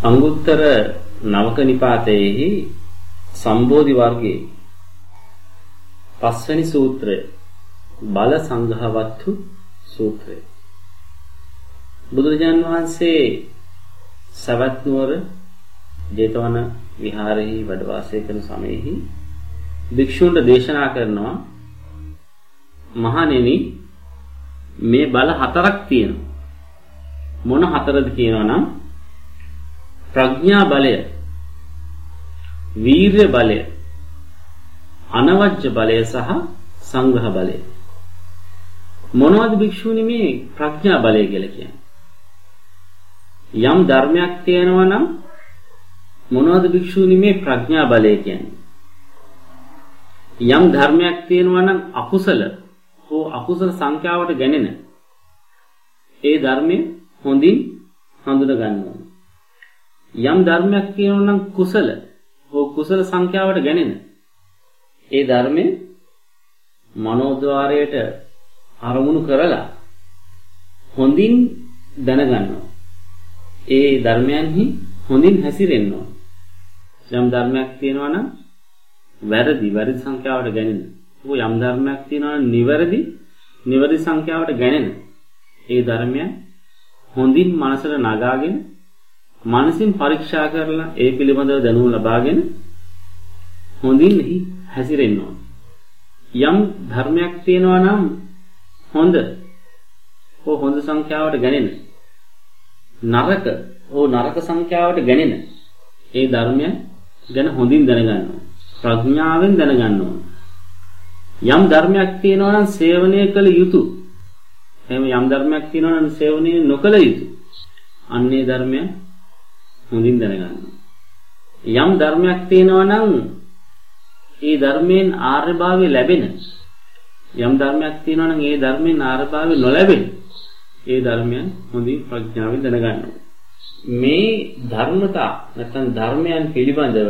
අංගුත්තර නවක නිපාතයේහි සම්බෝධි වර්ගයේ පස්වෙනි සූත්‍රය බල සංඝවත්තු සූත්‍රය. බුදුරජාන් වහන්සේ සවැත් නුවර ජේතවන විහාරයේ වැඩ වාසය කරන සමයේහි භික්ෂුන්ට දේශනා කරනවා, මහණෙනි, මේ බල හතරක් තියෙනවා. මොන හතරද කියනවා නම් ප්‍රඥා බලය, වීර්ය බලය, අනවජ්‍ය බලය සහ සංඝ බලය. මොනවද භික්ෂුනි මේ ප්‍රඥා බලය කියලා කියන්නේ? යම් ධර්මයක් තියෙනවා නම් මොනවද භික්ෂුනි මේ ප්‍රඥා බලය කියන්නේ? යම් ධර්මයක් තියෙනවා නම් අකුසල හෝ අකුසල සංඛ්‍යාවට ගැනෙන ඒ ධර්මය හොඳින් හඳුනා ගන්න ඕනේ. යම් ධර්මයක් තියෙනවා නම් කුසල හෝ කුසල සංඛ්‍යාවට ගැනෙන ඒ ධර්මය මනෝද්වාරයට අරමුණු කරලා හොඳින් දැනගන්නවා. ඒ ධර්මයන්හි හොඳින් හැසිරෙන්න ඕන. යම් ධර්මයක් තියෙනවා නම් වැරදි සංඛ්‍යාවට ගැනෙන. ඕ යම් ධර්මයක් තියෙනවා නම් නිවැරදි සංඛ්‍යාවට ගැනෙන. ඒ ධර්මය හොඳින් මනසට නගාගෙන මනසින් පරීක්ෂා කරලා ඒ පිළිබඳව දැනුම ලබාගෙන හොඳින් හැසිරෙන්න ඕන. යම් ධර්මයක් තියෙනවා නම් හොඳ සංඛ්‍යාවට ගැනෙන, නරක සංඛ්‍යාවට ගැනෙන ඒ ධර්මය ගැන හොඳින් දැනගන්න ඕන. ප්‍රඥාවෙන් දැනගන්න ඕන. යම් ධර්මයක් තියෙනවා නම් සේවනය කළ යුතු, එහෙම යම් ධර්මයක් තියෙනවා නම් සේවනය නොකළ යුතු, අන්නේ ධර්මය හොඳින් දැනගන්න. යම් ධර්මයක් තියෙනවා නම් ඒ ධර්මයෙන් ආර්යභාවය ලැබෙන, යම් ධර්මයක් තියෙනවා නම් ඒ ධර්මයෙන් ආර්යභාවය නොලැබෙන ඒ ධර්මයන් හොඳින් ප්‍රඥාවෙන් දැනගන්න. මේ ධර්මතා නැත්නම් ධර්මයන් පිළිබඳව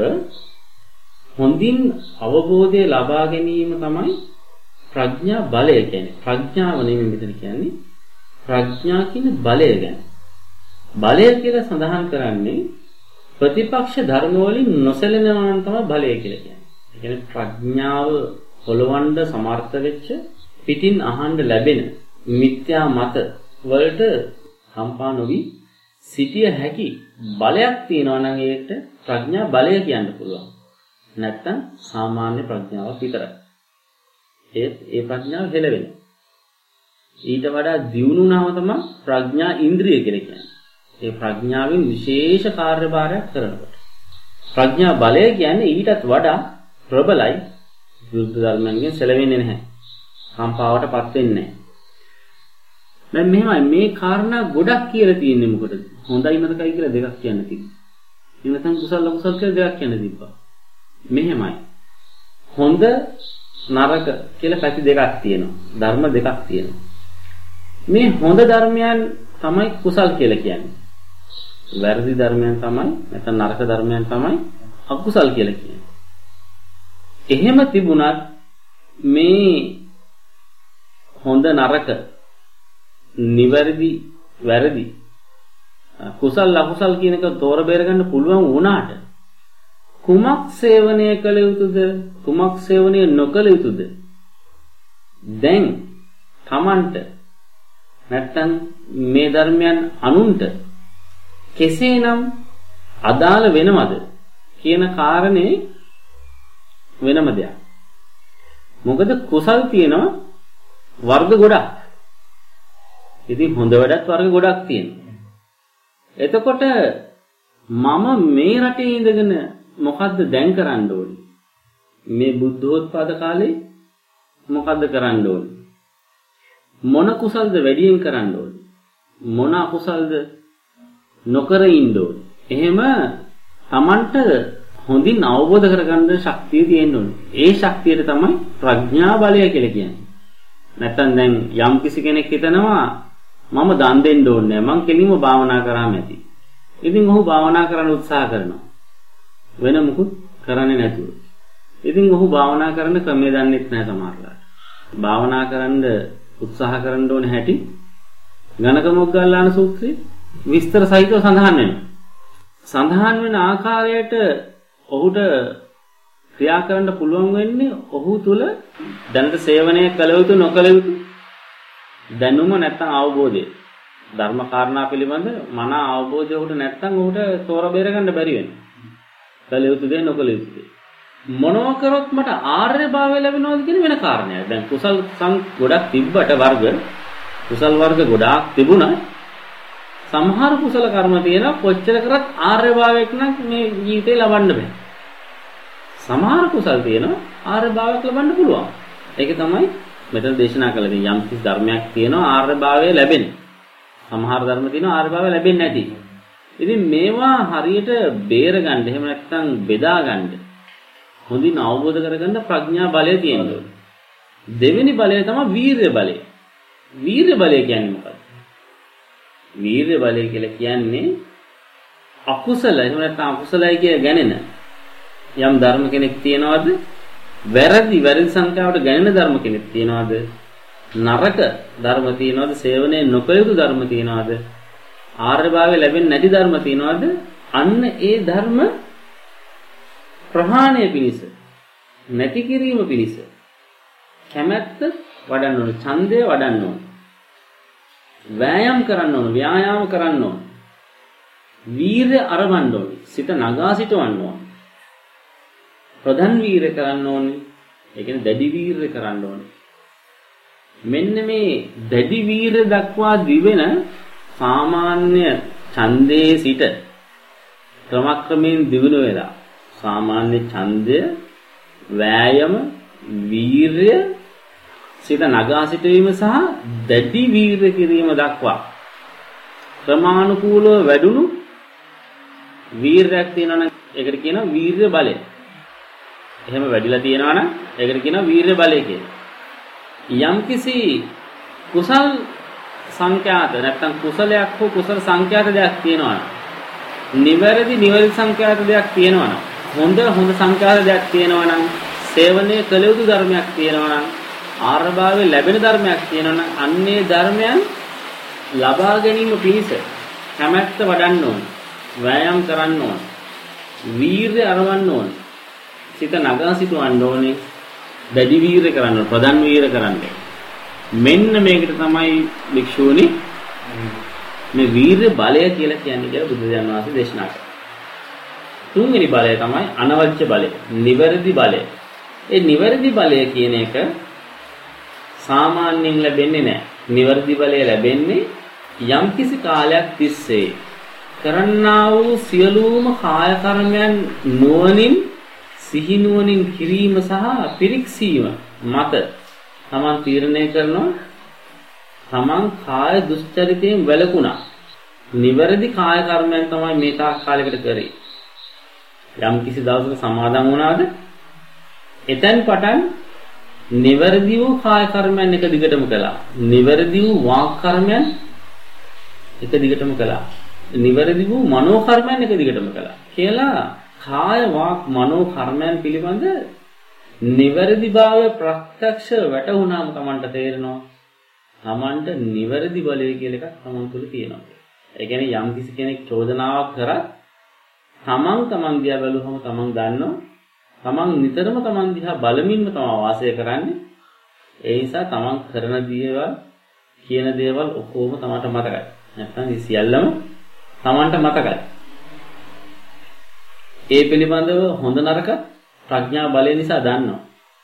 හොඳින් අවබෝධය ලබා ගැනීම තමයි ප්‍රඥා බලය කියන්නේ. ප්‍රඥාව නෙමෙයි මෙතන කියන්නේ, ප්‍රඥා කියන බලය ගැන. බලය කියලා සඳහන් කරන්නේ ප්‍රතිපක්ෂ ධර්ම වලින් නොසැලෙනවා නම් තමයි බලය කියලා කියන්නේ. ඒ කියන්නේ ප්‍රඥාව හොලවන්න සමර්ථ වෙච්ච, පිටින් අහන්න ලැබෙන මිත්‍යා මත වලට කම්පා නොවි සිටිය හැකි බලයක් තියෙනවා නම් ඒකට ප්‍රඥා බලය කියන්න පුළුවන්. නැත්තම් සාමාන්‍ය ප්‍රඥාවක් විතරයි. ඒ ප්‍රඥාව හෙළවෙන. ඊට වඩා දියුණු වුණාම තමයි ප්‍රඥා ඉන්ද්‍රිය කියලා කියන්නේ. ඒ ප්‍රඥාවෙන් විශේෂ කාර්යභාරයක් කරනකොට. ප්‍රඥා බලය කියන්නේ ඊටත් වඩා ප්‍රබලයි. විරුද්ධ ධර්මයන්ගෙන් සැලෙන්නේ නැහැ. කම්පාවටපත් වෙන්නේ නැහැ. දැන් මෙහෙමයි, මේ කාරණා ගොඩක් කියලා තියෙන්නේ මොකටද? හොඳයි නරකයි කියලා දෙකක් කියන්න තිබ්බා. ඊළඟට කුසල අකුසල කියලා දෙකක් කියන්න තිබ්බා. මෙහෙමයි. හොඳ නරක කියලා පැති දෙකක් තියෙනවා. ධර්ම දෙකක් තියෙනවා. මේ හොඳ ධර්මයන් තමයි කුසල් කියලා කියන්නේ. වැරදි ධර්මයන් තමයි, නැත්නම් නරක ධර්මයන් තමයි අකුසල් කියලා කියන්නේ. එහෙම තිබුණත් මේ හොඳ නරක, නිවැරදි වැරදි, කුසල් අකුසල් කියන එක තෝර බේර ගන්න පුළුවන් වුණාට කුමක් සේවනය කළ යුතුද, කුමක් සේවනය නොකළ යුතුද? දැන් Tamanට නැත්තම් මේ ධර්මයන් අනුන්ට කෙසේනම් අදාළ වෙනවද කියන කාරණේ වෙනම දෙයක්. මොකද කුසල් තියෙනවා වර්ග ගොඩක්. ඉතින් හොඳ වැඩත් වර්ග ගොඩක් තියෙනවා. එතකොට මම මේ රටේ ඉඳගෙන මොකද්ද දැන් කරන්න ඕනේ? මේ බුද්ධෝත්පාද කාලේ මොකද්ද කරන්න ඕනේ? මොන කුසල්ද වැඩියෙන් කරන්න ඕනේ? මොන අකුසල්ද නොකර ඉන්න ඕනේ? එහෙම Tamanට හොඳින් අවබෝධ කරගන්න ශක්තිය තියෙන්න ඕනේ. ඒ ශක්තියට තමයි ප්‍රඥා බලය කියලා කියන්නේ. නැත්තම් දැන් යම් කිසි කෙනෙක් හිතනවා මම දන් දෙන්න ඕනේ නැහැ, මං කෙලින්ම භාවනා කරාම ඇති. ඉතින් ඔහු භාවනා කරන්න උත්සාහ කරනවා. වෙන මුකුත් කරන්නේ නැතුව. ඉතින් ඔහු භාවනා කරන්න ක්‍රමය දන්නෙත් නැහැ සමහරවිට. භාවනා කරන්න උත්සාහ කරන්න ඕනේ හැටි ගණක මොග්ගල්ලාන සූත්‍රයේ විස්තර සහිතව සඳහන් වෙනවා. සඳහන් වෙන ආකාරයට ඔහුට ක්‍රියා කරන්න පුළුවන් වෙන්නේ ඔහු තුල දැනට සේවනය කළ යුතු නොකළ යුතු දැනුම නැත්නම් අවබෝධය ධර්ම කාරණා පිළිබඳ මන අවබෝධය උඩ නැත්නම් උඩ තෝර බේර ගන්න බැරි වෙනවා. කළ යුතු දේ නොකළ යුතු දේ. මොනවා කරොත් මට ආර්ය භාවය ලැබෙනවද කියන වෙන කාරණයක්. දැන් කුසල් ගොඩක් තිබ්බට කුසල් වර්ග ගොඩාක් තිබුණා. සමහර කුසල කර්ම තියෙනවා කොච්චර කරත් ආර්ය භාවයක් නම් මේ ජීවිතේ ලබන්න බෑ. සමහර කුසල් තියෙනවා ආර්ය භාවයක් ලබන්න පුළුවන්. ඒක තමයි මෙතන දේශනා කළේ. යම් කිසි ධර්මයක් තියෙනවා ආර්ය භාවය ලැබෙන්නේ. සමහර ධර්ම තියෙනවා ආර්ය භාවය ලැබෙන්නේ නැති. ඉතින් මේවා හරියට බේර ගන්න එහෙම නැත්නම් බෙදා ගන්න හොඳින් අවබෝධ කරගන්න ප්‍රඥා බලය තියෙනවා. දෙවෙනි බලය තමයි වීර්ය බලය. වීර්ය බලය කියන්නේ මොකක්ද? වීර්ය බලය කියලා කියන්නේ අකුසල එහෙම නැත්නම් අකුසලයි කිය ගැනෙන යම් ධර්ම කෙනෙක් තියනවාද? වැරදි සංඛ්‍යාවට ගැනෙන ධර්ම කෙනෙක් තියනවාද? නරක ධර්ම තියනවාද? සේවනයේ නොකළ යුතු ධර්ම තියනවාද? ආර්යභාවය ලැබෙන්නේ නැති ධර්ම තියනවාද? අන්න ඒ ධර්ම ප්‍රහාණය පිණිස නැති කිරීම පිණිස කැමැත්ත වඩන්න ඕන, ඡන්දය වඩන්න ඕන, වෑයම් කරන්න ඕන, ව්‍යායාම කරන්න ඕන, වීර්ය අරවන්න ඕන, සිත නගා සිටවන්න ඕන, ප්‍රධාන වීර්ය කරන්න ඕනේ. ඒ කියන්නේ දැඩි වීර්ය කරන්න ඕනේ. මෙන්න මේ දැඩි වීර්ය දක්වා දිවෙන සාමාන්‍ය ඡන්දයේ සිට ක්‍රමක්‍රමයෙන් දිනු වෙලා සාමාන්‍ය ඡන්දය, වෑයම, වීර්ය, සිත නගා සිටවීම සහ දැඩි වීර්ය කිරීම දක්වා ක්‍රමානුකූලව වැඩුණු වීර්යයක් තියෙනවා නම් ඒකට කියනවා වීර්ය බලය. එහෙම වැඩිලා තියෙනවා නම් ඒකට කියනවා වීර්ය බලය කියලා. යම්කිසි කුසල් සංඛ්‍යාත නැත්නම් කුසලයක් හෝ කුසල සංඛ්‍යාත දෙයක් තියෙනවා නම් නිවැරදි සංඛ්‍යාත දෙයක් තියෙනවා නම් හොඳ සංඛ්‍යාත දෙයක් තියෙනවා නම් සේවනයේ කළ යුතු ධර්මයක් තියෙනවා නම් ආර්යභාවය ලැබෙන ධර්මයක් තියෙනවා නම් අන්නේ ධර්මයන් ලබා ගැනීම පිණිස කැමැත්ත වඩන්න ඕන, වෑයම් කරන්න ඕන, වීර්ය අරවන්න ඕන, සිත නගා සිටවන්න ඕනේ, දැඩි වීර්ය කරන්න ඕන, ප්‍රධාන වීර්ය කරන්න. මෙන්න මේකට තමයි භික්ෂූනි මේ වීර්ය බලය කියලා කියන්නේ කියලා බුදුරජාණන් වහන්සේ දේශනා කළා. තුන්වෙනි බලය තමයි අනවජ්‍ය බලය, නිවැරදි බලය. ඒ නිවැරදි බලය කියන එක සාමාන්‍යයෙන් ලැබෙන්නේ නැහැ. නිවැරදි බලය ලැබෙන්නේ යම්කිසි කාලයක් තිස්සේ කරන්නා වූ සියලුම කාය කර්මයන් නුවණින් සිහි නුවණින් කිරීම සහ පිරික්සීම මත තමන් තීරණය කරනවා තමන් කාය දුස්චරිතයෙන් වැළකුණා. නිවැරදි කාය කර්මයන් තමයි මේ තාක් කාලයකට කරේ. යම් කිසි දවසක සමාදන් වුණාද එතෙන් පටන් නිවැරදි වූ කාය කර්මයන් එක දිගටම කළා. නිවැරදි වූ වාක් කර්මයන් එක දිගටම කළා. නිවැරදි වූ මනෝ කර්මයන් එක දිගටම කළා. කියලා කාය වාක් මනෝ කර්මයන් පිළිබඳ නිවැරදිභාවය ප්‍රත්‍යක්ෂ වැටුණාම Tamanට තේරෙනවා Tamanට නිවැරදි බලය කියලා එකක් Taman තුල තියෙනවා. ඒ කියන්නේ යම් කිසි කෙනෙක් චෝදනාවක් කරත් Taman දිහා බැලුවම Taman දන්නවා Taman නිතරම Taman දිහා බලමින්ම තමයි වාසය කරන්නේ. ඒ නිසා Taman කරන දේවල් කියන දේවල් ඔක්කොම Tamanට මතකයි. නැත්නම් මේ සියල්ලම Tamanට මතකයි. ඒ පිළිබඳව හොඳ නරක ප්‍රඥා බලය නිසා දන්නවා.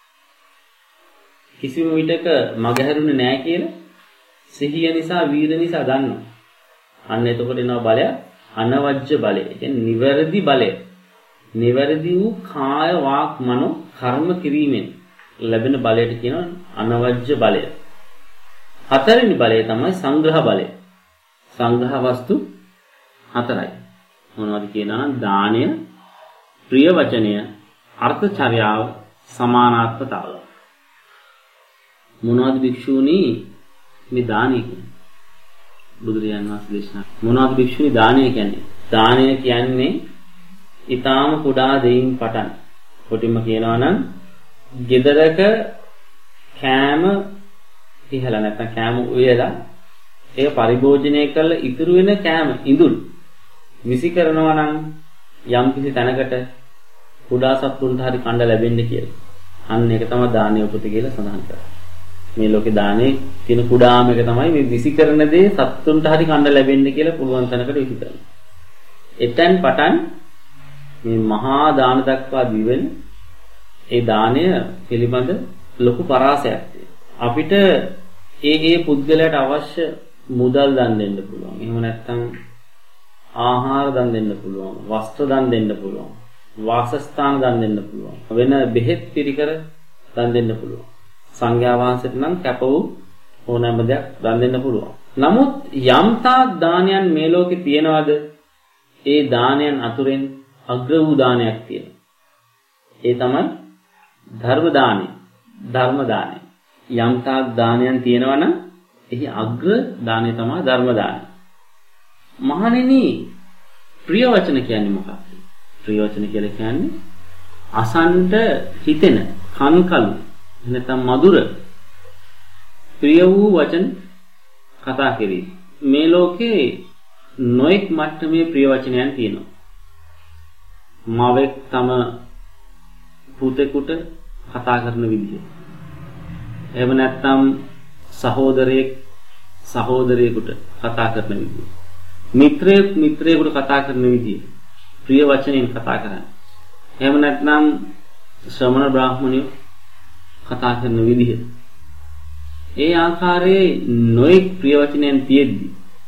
කිසිම විටක මගහැරුනේ නැහැ කියලා සිහිය නිසා වීර්ය නිසා දන්නවා. අන්න එතකොට එනවා බලය අනවජ්‍ය බලය. ඒ කියන්නේ නිවැරදි බලය. නිවැරදි වූ කාය වාක් මනෝ කර්ම කිරීමෙන් ලැබෙන බලයට කියනවා අනවජ්‍ය බලය. හතරවෙනි බලය තමයි සංග්‍රහ බලය. සංග්‍රහ වස්තු හතරයි. මොනවද කියනවා නම් දානය, ප්‍රිය වචනය, අර්ථචර්යාව, සමානාත්මතාව. මොනවද භික්ෂූනි මේ දානය කියන්නේ? බුදුරජාණන් වහන්සේ දේශනා මොනවද භික්ෂූනි දානය කියන්නේ? දානය කියන්නේ ඊටාම කුඩා දෙයින් පටන් කොටින්ම කියනවා නම් ගෙදරක කෑම ඉහලා නැත්නම් කෑම උයලා ඒක පරිභෝජනය කරලා ඉතුරු වෙන කෑම ඉඳුල් විසි කරනවා නම් යම් කිසි තැනකට කුඩා සත්තුන්ට හරි කණ්ඩ ලැබෙන්න කියලා. අන්න ඒක තමයි දානීය උපත කියලා සඳහන් කරන්නේ. මේ ලෝකේ දානේ තියෙන කුඩාම එක තමයි මේ විසි කරන දේ සත්තුන්ට හරි කණ්ඩ ලැබෙන්න කියලා පුළුවන් තැනකට විසි කරනවා. එතෙන් පටන් මේ මහා දාන දක්වා දිවෙන ඒ දාණය පිළිබඳ ලොකු පරාසයක් තියෙනවා. අපිට ඒ පුද්ගලයාට අවශ්‍ය මුදල් දන් දෙන්න පුළුවන්. එහෙම නැත්නම් ආහාර දන් දෙන්න පුළුවන්. වස්ත්‍ර දන් දෙන්න පුළුවන්. වාසස්ථාන දන් දෙන්න පුළුවන්. වෙන බෙහෙත් පිළිකර දන් දෙන්න පුළුවන්. සංඝයා වහන්සේට නම් කැප වූ ඕනෑම දෙයක් දන් දෙන්න පුළුවන්. නමුත් යම්තාක් දානයන් මේ ලෝකේ තියනවාද? ඒ දානයන් අතුරෙන් අග්‍ර වූ දානයක් තියෙනවා. ඒ තමයි ධර්ම දානය. ධර්ම දානය. යම්තාක් දානයන් තියෙනවා නම් එහි අග්‍ර දානය තමයි ධර්ම දානය. මහණෙනි, ප්‍රිය වචන කියන්නේ මොකක්ද? ප්‍රිය වචන කියලා කියන්නේ අසන්ට හිතෙන, කන්කලු නැත්නම් මధుර ප්‍රිය වූ වචන කතා කෙරේ. මේ ලෝකේ නොඑක් මට්ටමේ ප්‍රිය වචනයන් තියෙනවා. මවෙක් තම පුතෙකුට කතා කරන විදිය. එහෙම නැත්නම් සහෝදරයෙක් සහෝදරියෙකුට කතා කරන විදිය. මිත්‍රයෙක් මිත්‍රයෙකුට කතා කරන විදිය. ප්‍රිය වචනෙන් කතා කරන්නේ. එහෙම නැත්නම් ශ්‍රමණ බ්‍රාහ්මණයෝ කතා කරන විදිහ. ඒ ආකාරයේ නොඑක් ප්‍රිය වචනයන් තියෙද්දි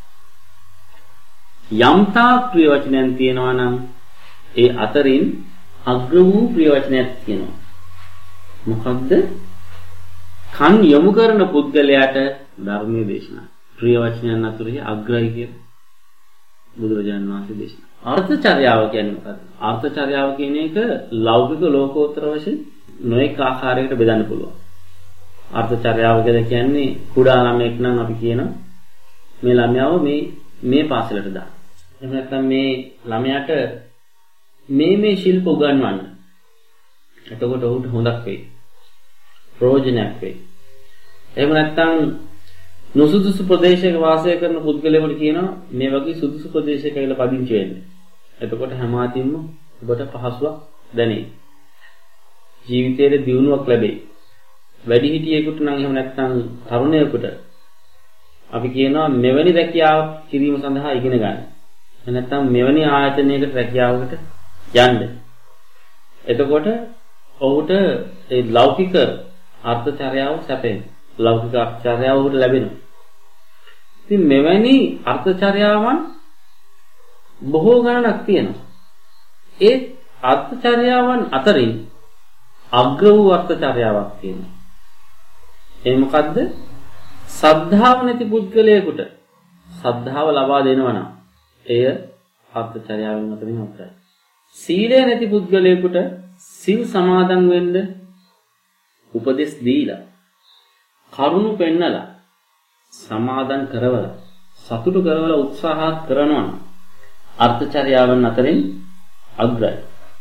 යම්තා ප්‍රිය වචනයන් තියෙනවා නම් ඒ අතරින් අග්‍ර වූ ප්‍රිය වචනයක් තියෙනවා. මොකක්ද? කන් යොමු කරන පුද්ගලයාට ධර්මයේ දේශනා. ප්‍රිය වචනයන් අතුරේ අග්‍රයි කියලා බුදුරජාණන් වහන්සේ දේශනා. අර්ථචර්යාව කියන්නේ මොකක්ද? අර්ථචර්යාව කියන එක ලෞකික ලෝකෝත්තර වශයෙන් නොඑක ආකාරයකට බෙදන්න පුළුවන්. අර්ථචර්යාව කියන්නේ කුඩා ළමයෙක් නම් අපි කියනවා මේ ළමයාව මේ පාසලට දාන්න. එහෙම නැත්නම් මේ ළමයාට මේ ශිල්ප උගන්වන්න. එතකොට ඔහුට හොඳක් වෙයි. ප්‍රයෝජනයක් වෙයි. එහෙම නැත්නම් නුසුදුසු ප්‍රදේශයක වාසය කරන පුද්ගලයෙකුට කියනවා මේ වගේ සුදුසු ප්‍රදේශයක කියලා පදිංචි වෙන්න. එතකොට හැම අතින්ම ඔබට පහසුවක් දැනේ. ජීවිතයේ දියුණුවක් ලැබෙයි. වැඩිහිටියෙකුට නම් එහෙම නැත්නම් තරුණයෙකුට අපි කියනවා මෙවැනි රැකියාවක් කිරීම සඳහා ඉගෙන ගන්න. එහෙම නැත්නම් මෙවැනි ආයතනයකට රැකියාවකට යන්න. එතකොට ඔහුට ඒ ලෞකික අර්ථචර්යාව සැපෙනවා. ලෞකික අර්ථචර්යාව ඔහුට ලැබෙනවා. ඉතින් මෙවැනි අර්ථචර්යාවන් බොහෝ ගණනක් තියෙනවා. ඒ අර්ථචර්යාවන් අතරින් අග්‍ර වූ අර්ථචර්යාවක් තියෙනවා. ඒ මොකද්ද? සද්ධාව නැති පුද්ගලයෙකුට සද්ධාව ලබා දෙනවා නම් එය අර්ථචර්යාවෙන් අතරින් අග්‍රයි. සීලය නැති පුද්ගලයෙකුට සිල් සමාදන් වෙන්න උපදෙස් දීලා කරුණු පෙන්නලා සමාදන් කරවලා සතුටු කරවලා උත්සාහත් කරනවා නම් අර්ථචර්යාවන් අතරින් අග්‍රයි.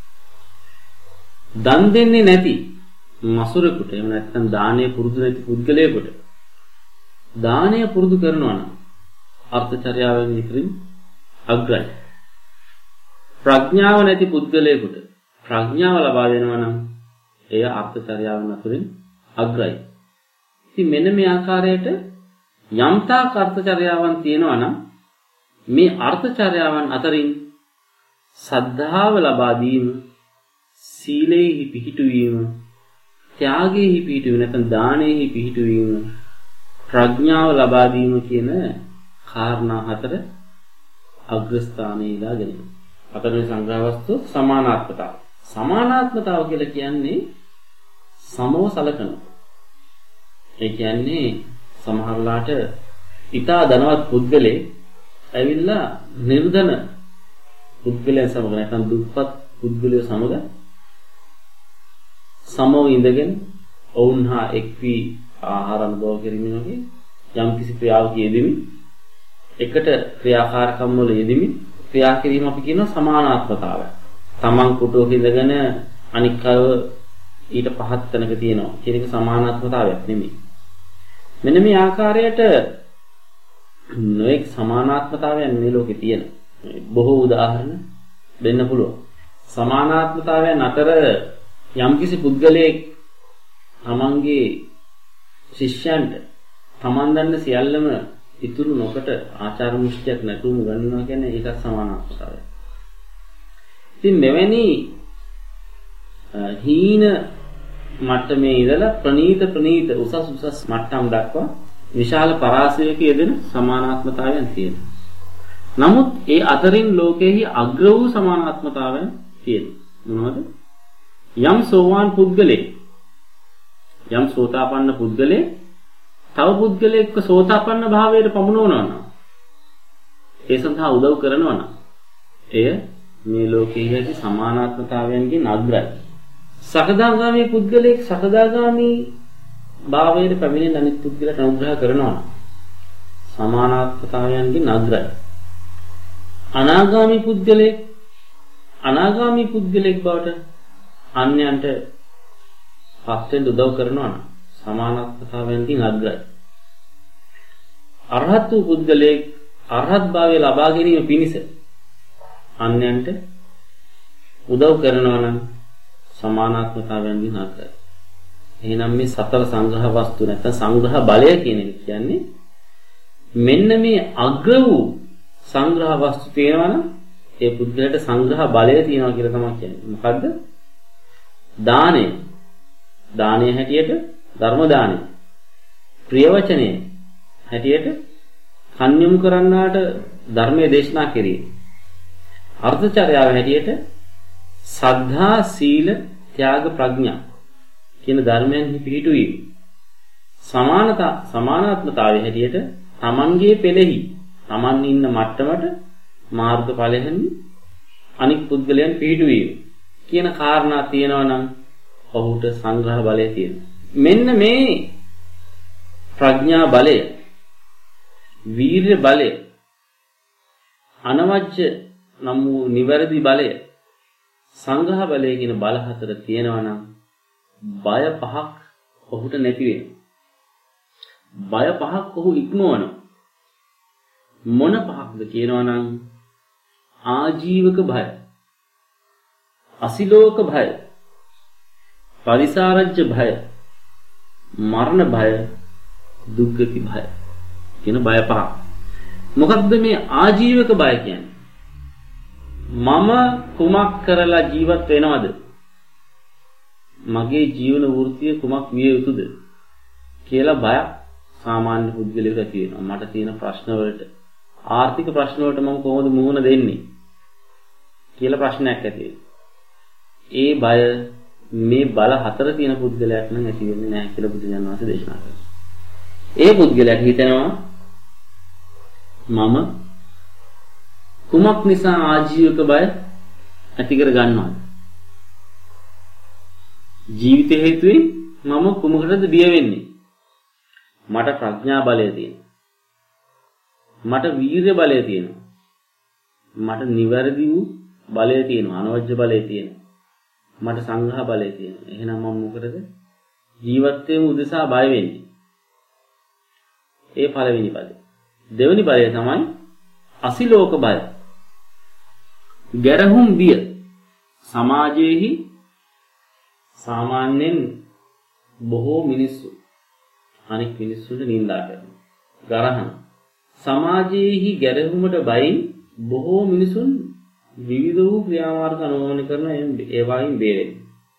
දන් දෙන්නේ නැති මසුරෙකුට එහෙම නැත්නම් දානීය පුරුදු නැති පුද්ගලයෙකුට දානය පුරුදු කරනවා නම් අර්ථචර්යාවෙන් ඉතින් අග්‍රයි. ප්‍රඥාව නැති පුද්ගලයෙකුට ප්‍රඥාව ලබා දෙනවා නම් එය අර්ථචර්යාවෙන් අතරින් අග්‍රයි. ඉතින් මෙන්න මේ ආකාරයට යම්තාක් අර්ථචර්යාවන් තියෙනවා නම් මේ අර්ථචර්යාවන් අතරින් සද්ධාව ලබා දීම, සීලෙහි පිහිටුවීම, ත්‍යාගයේහි පිහිටුවීම නැත්නම් දානයේහි පිහිටුවීම, ප්‍රඥාව ලබා දීම කියන කාරණා හතර අග්‍රස්ථානයේ ඉඳගෙන අතරේ සංග්‍රහ වස්තු සමානාත්මතාව. සමානාත්මතාව කියලා කියන්නේ සමව සලකනවා. ඒ කියන්නේ සමහරලාට ඊටා ධනවත් පුද්ගලෙක් ඇවිල්ලා නිර්ධන පුද්ගලයන් සමග නැත්නම් දුප්පත් පුද්ගලයෝ සමග සමව ඉඳගෙන ඔවුන් හා එක් වී ආහාර අනුභව කිරීමෙන් වගේ යම් කිසි ක්‍රියාවක යෙදෙමින් එකට ක්‍රියාකාරකම් වල යෙදෙමින් ක්‍රියා කිරීම අපි කියනවා සමානාත්මතාවය. තමන් කුටුවක ඉඳගෙන අනික් අය ඊට පහත් තැනක තියෙනවා කියන එක සමානාත්මතාවයක් නෙමෙයි. මෙන්න මේ ආකාරයට නොඑක් සමානාත්මතාවයන් මේ ලෝකේ තියෙනවා. බොහෝ උදාහරණ දෙන්න පුළුවන්. සමානාත්මතාවයන් අතර යම්කිසි පුද්ගලයෙක් තමන්ගේ ශිෂ්‍යයන්ට තමන් දන්න සියල්ලම ඉතුරු නොකොට ආචාර මුෂ්ටියක් නැතුවම ගන්නවා කියන්නේ ඒකත් සමානාත්මතාවය. ඉතින් මෙවැනි හීන මට්ටමේ ඉඳලා ප්‍රනීත උසස් මට්ටම් දක්වා විශාල පරාසයක යෙදෙන සමානාත්මතාවයන් තියෙනවා. නමුත් ඒ අතරින් ලෝකෙහි අග්‍ර වූ සමානාත්මතාවයන් තියෙනවා. මොනවද? යම් සෝවාන් පුද්ගලෙක් යම් සෝතාපන්න පුද්ගලෙක් තව පුද්ගලෙක්ව සෝතාපන්න භාවයට පමුණවනවා නම් ඒ සඳහා උදව් කරනවා නම් එය මේ ලෝකයේ ඇති සමානාත්මතාවයන්ගෙන් අග්‍රයි. සකදාගාමී පුද්ගලෙක් සකදාගාමී භාවයට පැමිණෙන අනිත් පුද්ගලට අනුග්‍රහ කරනවා නම් සමානාත්මතාවයන්ගෙන් අග්‍රයි. අනාගාමී පුද්ගලෙක් බවට අන්‍යයන්ට පස්වෙන් උදව් කරනවා නම් සමානාත්මතාවයන්ගෙන් අග්‍රයි. අරහත් වූ පුද්ගලෙක් අරහත් භාවය ලබා ගැනීම පිණිස අන්‍යයන්ට උදව් කරනවා නම් සමානාත්මතාවයන්ගෙන් අග්‍රයි. එහෙනම් මේ සතර සංග්‍රහ වස්තු නැත්නම් සංග්‍රහ බලය කියන එක කියන්නේ මෙන්න මේ අග්‍ර වූ සංග්‍රහ වස්තු තියෙනවා නම් ඒ පුද්ගලයාට සංග්‍රහ බලය තියෙනවා කියලා තමයි කියන්නේ. මොකද්ද? දානය. දානය හැටියට ධර්ම දානය. ප්‍රිය වචනය හැටියට කන්‍යම් කරන්නාට ධර්මයේ දේශනා කිරීම. අර්ථචර්යාව හැටියට සද්ධා, සීල, ත්‍යාග, ප්‍රඥා කියන ධර්මයන්හි පිහිටුවීම. සමානාත්මතාවය හැටියට තමන්ගේ පෙළෙහි තමන් ඉන්න මට්ටමට මාර්ගඵලයෙන් අනික් පුද්ගලයන් පිහිටුවීම කියන කාරණා තියෙනවා නම් ඔහුට සංග්‍රහ බලය තියෙනවා. මෙන්න මේ ප්‍රඥා බලය, වීර්ය බලය, අනවජ්‍ය නම් වූ නිවැරදි බලය, සංග්‍රහ බලය කියන බල හතර තියෙනවා නම් බය පහක් ඔහුට නැති වෙනවා. බය පහක් ඔහු ඉක්මවනවා. මොන පහක්ද කියනවා නම් ආජීවක භය, අසිලෝක භය, පරිසාරජ්‍ය භය, මරණ භය, දුක්ගති භය කියන බය පහ. මොකක්ද මේ ආජීවක බය කියන්නේ? මම කුමක් කරලා ජීවත් වෙනවද? මගේ ජීවන වෘත්තිය කුමක් විය යුතුද කියලා බයක් සාමාන්‍ය පුද්ගලයෙකුට ඇති වෙනවා. මට තියෙන ප්‍රශ්න වලට, ආර්ථික ප්‍රශ්න වලට මම කොහොමද මුහුණ දෙන්නේ කියලා ප්‍රශ්නයක් ඇති වෙනවා. ඒ බය මේ බල හතර තියෙන පුද්ගලයාට නම් ඇති වෙන්නේ නැහැ කියලා බුදුන් වහන්සේ දේශනා කරනවා. ඒ පුද්ගලයාට හිතෙනවා මම කුමක් නිසා ආජීවක බය ඇති කර ගන්නවද? ජීවිත හේතුවෙන් මම කුමකටද බිය වෙන්නේ? මට ප්‍රඥා බලය තියෙනවා. මට වීර්ය බලය තියෙනවා. මට නිවැරදි වූ බලය තියෙනවා. අනවජ්‍ය බලය තියෙනවා. මට සංග්‍රහ බලය තියෙනවා. එහෙනම් මම මොකටද ජීවත් වෙමු උදෙසා බය වෙන්නේ? ඒ පළවෙනි පදේ. දෙවෙනි පදේ තමයි අසිලෝක බය. ගැරහුම් බිය. සමාජයේහි සාමාන්‍යයෙන් බොහෝ මිනිස්සු අනෙක් මිනිස්සුන්ට නිඳා කරනවා. ගරහන. සමාජයේහි ගැරහුමට බයින් බොහෝ මිනිසුන් විවිධ වූ ක්‍රියාමාර්ග අනුගමනය කරන ඒ වයින් බේරෙන්නේ.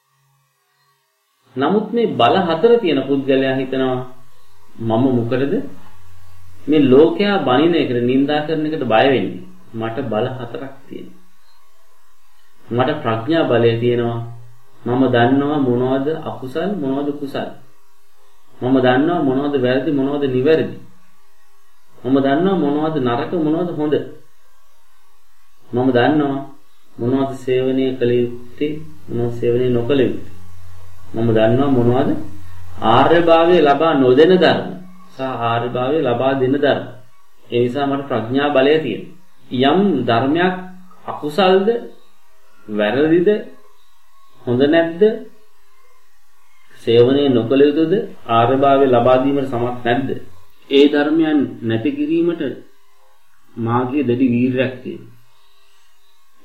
නමුත් මේ බල හතර තියෙන පුද්ගලයා හිතනවා මම මොකටද මේ ලෝකයා බනින එකට නිඳා කරන එකට බය වෙන්නේ? මට බල හතරක් තියෙනවා. මට ප්‍රඥා බලය තියෙනවා. මම දන්නවා මොනවද අකුසල් මොනවද කුසල්. මම දන්නවා මොනවද වැරදි මොනවද නිවැරදි. මම දන්නවා මොනවද නරක මොනවද හොඳ. මම දන්නවා මොනවද සේවනය කළ යුත්තේ මොනවද සේවනය නොකළ යුත්තේ. මම දන්නවා මොනවද ආර්යභාවය ලබා නොදෙන ධර්ම සහ ආර්යභාවය ලබා දෙන ධර්ම. ඒ නිසා මට ප්‍රඥා බලය තියෙනවා. යම් ධර්මයක් අකුසල්ද වැරදිද හොඳ නැද්ද සේවනය නොකළ යුතුද ආර්යභාවය ලබා දීමට සමත් නැද්ද? ඒ ධර්මයන් නැති කිරීමට මාගේ දැඩි වීර්යයක් තියෙනවා.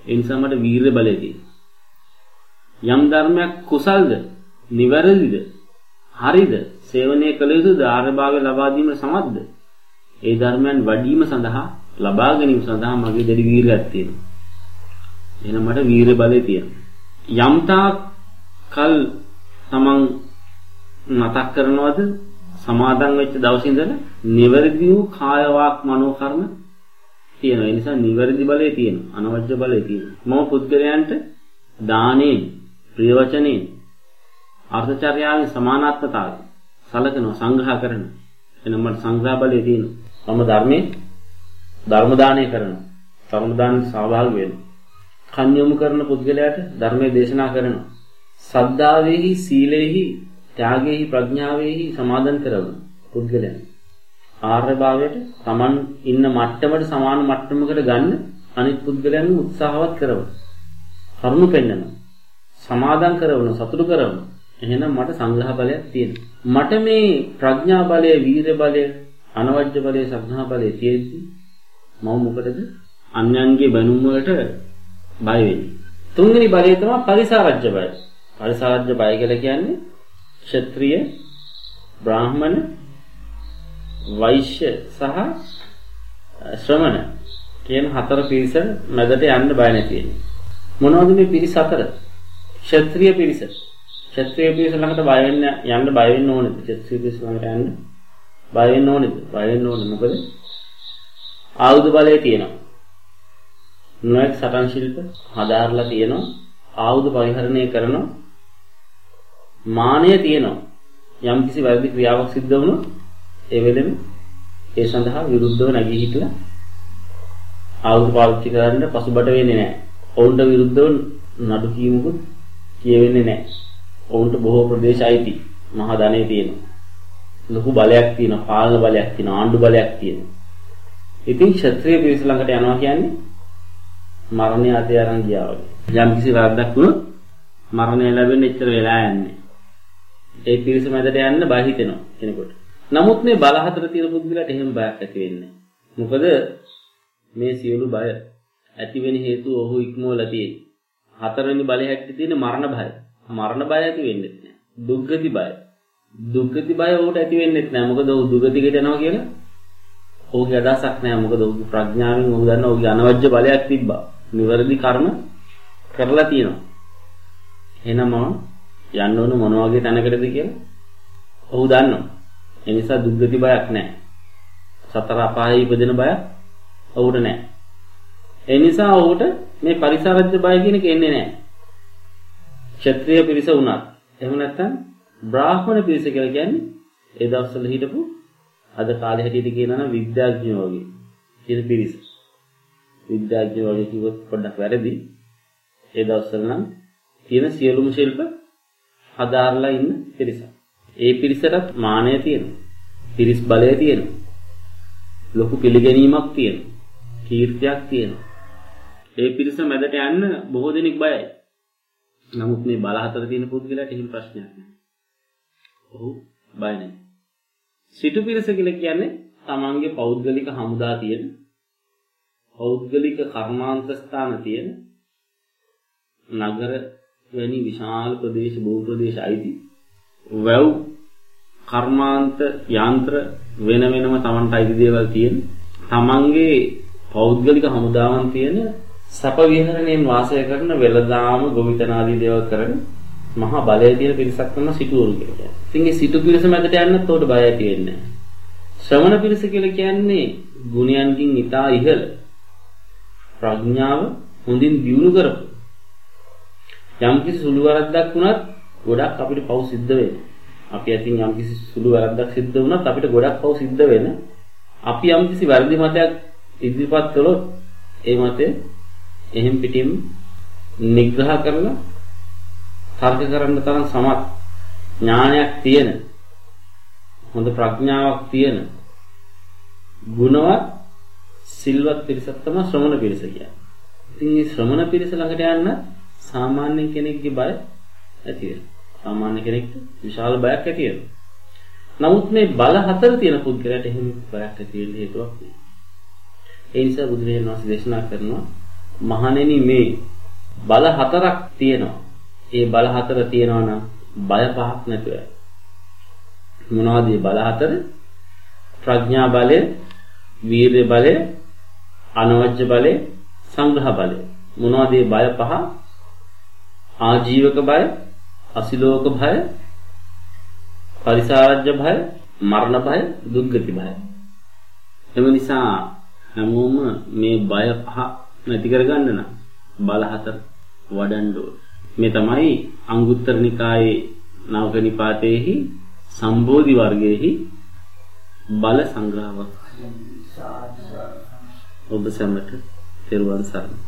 ඒ නිසා මට වීර්ය බලය තියෙනවා. යම් ධර්මයක් කුසල්ද, නිවැරදිද, හරිද, සේවනය කළ යුතුද, ආර්යභාවය ලබා දීම සමත්ද? ඒ ධර්මයන් වඩීම සඳහා, ලබා ගැනීම සඳහා මගේ දැඩි වීර්යයක් තියෙනවා. එහෙනම් මට වීර්ය බලය තියෙනවා. යම්තා කල් තමන් මතක් කරනවද සමාදන් වෙච්ච දවසේ ඉඳලා නිවැරදි වූ කාය වාක් මනෝ කර්ම තියෙනවා. ඒ නිසා නිවැරදි බලය තියෙනවා, අනවජ්‍ය බලය තියෙනවා. මම පුද්ගලයන්ට දානෙන්, ප්‍රිය වචනෙන්, අර්ථචර්යාවෙන් සමානාත්මතාවය සලකනවා, සංග්‍රහ කරනවා. එහෙනම් මට සංග්‍රහ බලය තියෙනවා. මම ධර්ම දානය කරනවා. ධර්ම දානෙට සහභාගී වෙනවා. කන්‍යොමු කරන පුද්ගලයාට ධර්මයේ දේශනා කරනවා. සද්ධාවේහි, සීලේහි, ත්‍යාගයේහි, ප්‍රඥාවේහි සමාදන් කරන පුද්ගලයන් ආර්ය භාවයට Taman ඉන්න මට්ටමට සමාන මට්ටමකට ගන්න අනිත් පුද්ගලයන් උත්සාහවත් කරනවා. කරුණු පෙන්නනවා. සමාදන් කරනවා, සතුටු කරනවා. එහෙනම් මට සංග්‍රහ බලයක් තියෙනවා. මට මේ ප්‍රඥා බලය, වීර්ය බලය, අනවජ්‍ය බලය, සංග්‍රහ බලය තියෙද්දි මම මොකටද අන්‍යයන්ගේ බැනුම් වලට බය වෙන්නේ? තුන්වෙනි බලය තමයි පරිසාරජ්‍ය බය. පරිසාරජ්‍ය බය කියලා කියන්නේ ක්ෂත්‍රීය, බ්‍රාහ්මණ, වෛශ්‍ය සහ ශ්‍රමණ කියන හතර පිරිස මැදට යන්න බය නැති වෙන්නේ. මොනවද මේ පිරිස හතර? ක්ෂත්‍රීය පිරිස. ක්ෂත්‍රීය පිරිස ළඟට යන්න බය වෙන්න ඕනේද? ක්ෂත්‍රීය පිරිස ළඟට යන්න බය වෙන්න ඕනේද? බය වෙන්න ඕනේ. මොකද ආයුධ බලය තියෙනවා. නොඑක් සටන් ශිල්ප හදාarලා තියෙනවා. ආයුධ පරිහරණය කරනවා. මානය තියෙනවා. යම් කිසි වැරදි ක්‍රියාවක් සිද්ධ වුණොත් ඒ වෙලෙම ඒ සඳහා විරුද්ධව නැගී හිටලා ආයුධ පාවිච්චි කරන්න පසුබට වෙන්නේ නැහැ. ඔවුන්ට විරුද්ධව නඩු කීමකුත් කියවෙන්නේ නැහැ. ඔවුන්ට බොහෝ ප්‍රදේශ අයිති, මහා ධනෙ තියෙනවා. ලොකු බලයක් තියෙනවා, පාලන බලයක් තියෙනවා, ආණ්ඩු බලයක් තියෙනවා. ඉතින් ක්ෂත්‍රීය පිරිස ළඟට යනවා කියන්නේ මරණය අතේ අරන් ගියා වගේ. යම් කිසි වරදක් වුණොත් මරණය ලැබෙන්නේ එච්චර වෙලා යන්නේ. ඒ පිරිස මැදට යන්න බය හිතෙනවා කෙනෙකුට. නමුත් මේ බල හතර තියෙන පුද්ගලයාට එහෙම බයක් ඇති වෙන්නේ නැහැ. මොකද මේ සියලු බය ඇති වෙන හේතුව ඔහු ඉක්මවලා තියෙන්නේ. හතරවෙනි බලය හැටි තියෙන මරණ බය. මරණ බය ඇති වෙන්නේ නැහැ. දුක්ගති බය. දුක්ගති බය ඔහුට ඇති වෙන්නේ නැහැ. මොකද ඔහු දුගතිකට යනවා කියලා ඔහුගේ අදහසක් නැහැ. මොකද ඔහුගේ ප්‍රඥාවෙන් ඔහු දන්නා ඔහුගේ අනවජ්‍ය බලයක් තිබ්බා. නිවැරදි කර්ම කරලා තියෙනවා. එහෙනම් යන්න ඕන මොන වගේ තැනකටද කියලා ඔහු දන්නවා. ඒ නිසා දුක්ගති බයක් නැහැ. සතර අපායේ ඉපදෙන බයක් ඔහුට නැහැ. ඒ නිසා ඔහුට මේ පරිසරජ්‍ය බය කියන එක එන්නේ නැහැ. ක්ෂත්‍රීය පිරිස වුණත්. එහෙම නැත්නම් බ්‍රාහ්මණ පිරිස කියලා කියන්නේ ඒ දවස්වල හිටපු අද කාලේ හැටියට කියනවා නම් විද්‍යාඥයෝ වගේ කියන පිරිස. විද්‍යාඥයෝ වගේ කිව්වොත් පොඩ්ඩක් වැරදි. ඒ දවස්වල නම් තියෙන සියලුම ශිල්ප හදාarලා ඉන්න පිරිස. ඒ පිරිසට මානය තියෙනවා. පිරිස් බලය තියෙනවා. ලොකු පිළිගැනීමක් තියෙනවා. කීර්තියක් තියෙනවා. ඒ පිරිස මැදට යන්න බොහෝ දෙනෙක් බයයි. නමුත් මේ බල හතර තියෙන පුද්ගලයාට එහෙම ප්‍රශ්නයක් නැහැ. ඔහු බය නැහැ. සිටු පිරිස කියලා කියන්නේ තමන්ගේ පෞද්ගලික හමුදා තියෙන, පෞද්ගලික කර්මාන්ත ස්ථාන තියෙන, නගර වැනි විශාල ප්‍රදේශ, බහුල ප්‍රදේශ අයිති, වැව් කර්මාන්ත යන්ත්‍ර වෙන වෙනම තමන්ට අයිති දේවල් තියෙන, තමන්ගේ පෞද්ගලික හමුදාවන් තියෙන, සැප විහරණයෙන් වාසය කරන, වෙළඳාම, ගොවිතැනාදී දේවල් කරන මහා බලය තියෙන පිරිසක් තමයි සිටුවරු කියලා කියන්නේ. ඉතින් මේ සිටු පිරිස මැදට යන්නත් උඩ බය ඇති වෙන්නේ නැහැ. ශ්‍රමණ පිරිස කියලා කියන්නේ ගුණයන්කින් ඉතා ඉහළ, ප්‍රඥාව හොඳින් දියුණු කරපු. යම් කිසි සුළු වැරද්දක් වුණත් ගොඩක් අපිට පව් සිද්ධ වෙනවා. අපි අතින් යම් කිසි සුළු වැරද්දක් සිද්ධ වුණත් අපිට ගොඩක් පව් සිද්ධ වෙන. අපි යම් කිසි වැරදි මතයක් ඉදිරිපත් කළොත් ඒ මතය එහෙම් පිටින් නිග්‍රහ කරලා තර්ක කරන්න තරම් සමත් ඥානයක් තියෙන, හොඳ ප්‍රඥාවක් තියෙන, ගුණවත් සිල්වත් පිරිසක් තමයි ශ්‍රමණ පිරිස කියන්නේ. ඉතින් මේ ශ්‍රමණ පිරිස ළඟට යන්න සාමාන්‍ය කෙනෙක්ගේ බය ඇති වෙනවා. සාමාන්‍ය කෙනෙක්ට විශාල බයක් ඇති වෙනවා. නමුත් මේ බල හතර තියෙන පුද්ගලයාට එහෙම බයක් ඇති වෙන්න හේතුවක් නෑ. ඒ නිසා බුදුරජාණන් වහන්සේ දේශනා කරනවා මහණෙනි මේ බල හතරක් තියෙනවා. ඒ බල හතර තියෙනවා නම් බය පහක් නැතුව. මොනවද මේ බල හතර? ප්‍රඥා බලය, වීර්ය බලය, අනවජ්‍ය බලය, සංග්‍රහ බලය. මොනවද මේ බය පහ? ආජීවක බය, අසිලෝක භය, පරිසාරජ්‍ය භය, මරණ භය, දුක්ගති භය. එම නිසා හැමෝම මේ බය පහ නැති කරගන්න නම් බල හතර වඩන්න ඕන. මේ තමයි අංගුත්තර නිකායේ නවක නිපාතයේහි සම්බෝධි වර්ගයේහි බල සංග්‍රහවත්. ඔබ සැමට තෙරුවන් සරණයි.